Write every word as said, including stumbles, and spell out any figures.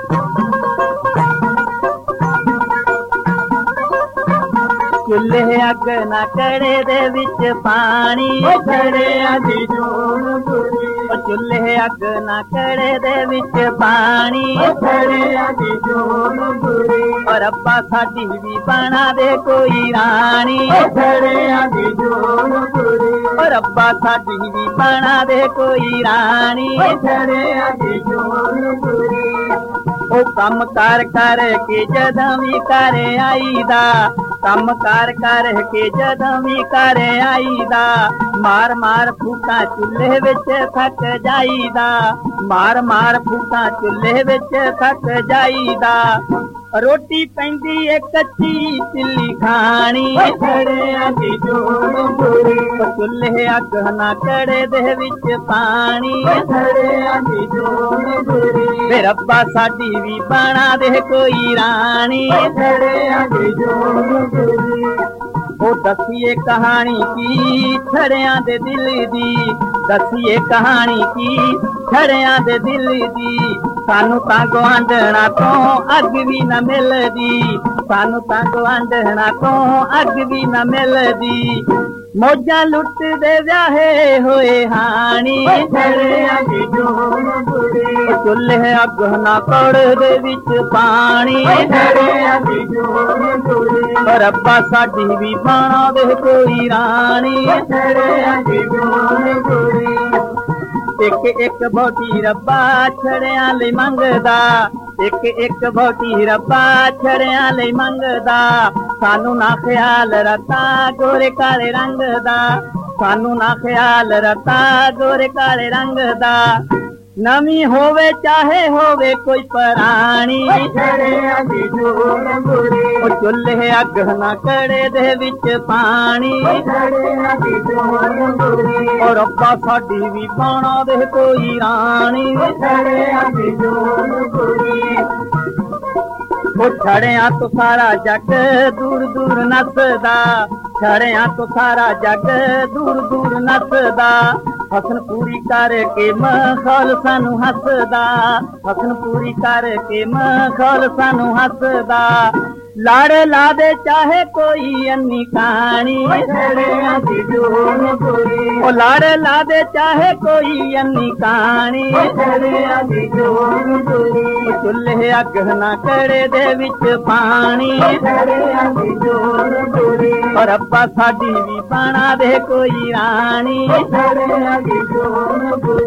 चुल्हे अग ना कड़े दे विच पानी छड़िया दी जोड़ पूरी चुल्हे अग ना कड़े दे विच पानी छड़िया दी जोड़ पूरी और अब्बा साडी भी बना दे कोई रानी छड़िया दी जोड़ पूरी और अब्बा साडी भी बना दे कोई रानी छड़िया दी जोड़ पूरी ओ कम कार कर के जदों भी कर आईदा कम कार कर के जदों भी कर आईदा मार मार फूका चुल्हे विच थक जाईदा मार मार फूका चुल्हे विच थक जाईदा रोटी पैंदी ए कच्ची चिल्ली खानी छड़िया दी जोड़ पूरी चुल्हे अग ना कड़े दे विच पानी छड़िया दी जोड़ पूरी फिर अब्बा साडी भी बना दे कोई रानी छड़िया दी जोड़ पूरी ओ दसिए कहानी की छड़ियां दे दिल दी दसिए कहानी की छड़ियां दे दिल दी सानू तां गुआंढणा तो अग भी न मिलदी सानू तां गुआंढणा तो अग भी न मिलदी मौजा लुट दे व्याहे होए हानी छड़िया दी जोड़ पूरी चुल्हे अग ना कड़ दे विच पानी छड़िया दी जोड़ पूरी पर अब्बा साडी भी बना दे कोई रानी छड़िया दी जोड़ पूरी एक एक बोटी रब्बा छड़ियां लई मंगदा एक एक बोटी रब्बा छड़ियां लई मंगदा सानू ना ख्याल रता गोरे काले रंग दा सानू ना ख्याल रता गोरे काले रंग दा नवी होवे चाहे होवे कोई परानी छड़िया दी जोड़ पूरी ओ चुल्हे अग ना कड़े दे विच पानी छड़िया दी जोड़ पूरी और अब्बा साडी भी बना दे कोई रानी छड़िया दी जोड़ पूरी ओ छड़ियां तो सारा जग दूर दूर नसदा छड़ियां तो सारा जग दूर दूर नसदा हसन पूरी करके मखौल सानू हसदा हसन पूरी करके मखौल सानू हसदा लाड़ ला दे चाहे कोई अन्नी कहानी छड़िया दी जोड़ पूरी ओ लाड़ ला दे चाहे कोई अन्नी कहानी छड़िया दी जोड़ पूरी ओ चुल्हे अग ना कड़े दे विच पानी छड़िया दी जोड़ पूरी और अब्बा साडी भी बना दे कोई रानी छड़िया दी जोड़ पूरी